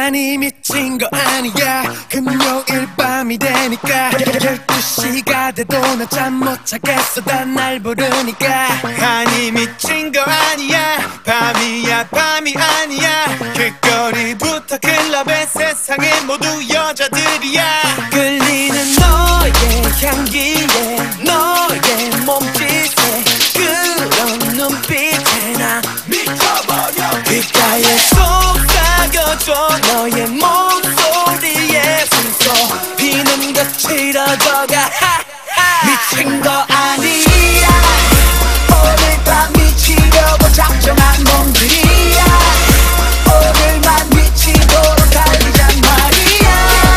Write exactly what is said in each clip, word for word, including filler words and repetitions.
아니 미친 거 아니야. 금요일 밤이 되니까 열두 시가 돼도 나 잠 못 자겠어. 다 날 부르니까. 아니 미친 거 아니야. 밤이야 밤이 아니야. 길거리부터 클럽에 세상의 모두 여자들이야. 끌리는 너의 향기에 너의 몸짓에 그런 눈빛에 나 미쳐버려. 귓가에 속삭여줘. 너의 목소리에 숨소 비는 듯이 터져가. 미친 거 아니야. 오늘 밤 미치려고 작정한 놈들이야. 오늘만 미치도록 달리잔 말이야.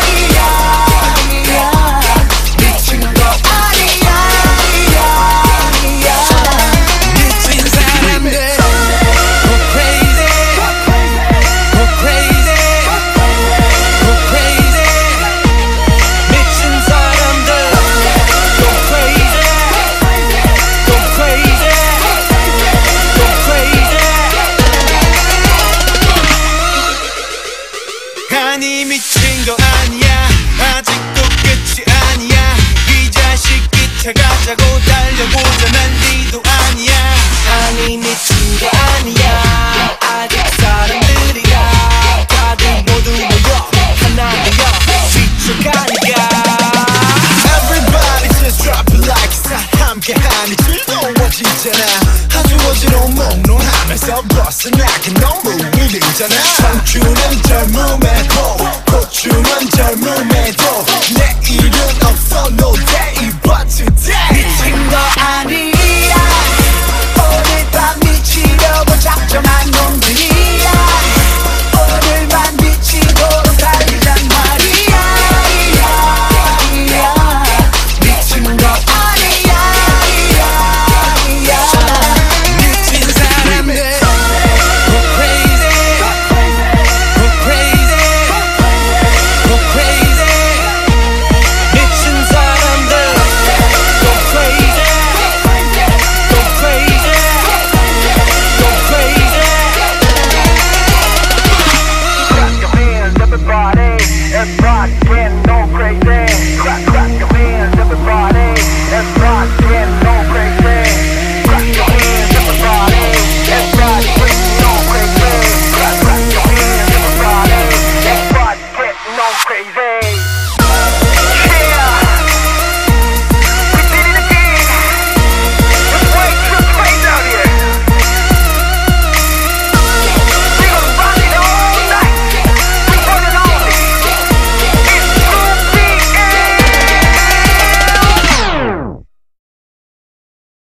미친 거 아니야. 미친 사람들 Go crazy, go crazy, go crazy. 미친 사람들 Go crazy, go crazy, go crazy. 아니 미친 거 아니야. 아직도 끝이 아니야. 이 자식 기차 가자고 달려보자. 난 니도 아니야. 아니 미친 거 아니야. 아직 사람들이야. 다들 모두 모여 하나 되어 뒤쳐가니까. Everybody just drop it like it's hot. 함께하니 즐거워지잖아. 아주 어지러운 몽롱하면서 벗어나기 너무 위리잖아. 청춘은 젊음의 도 고추는 젊음의 도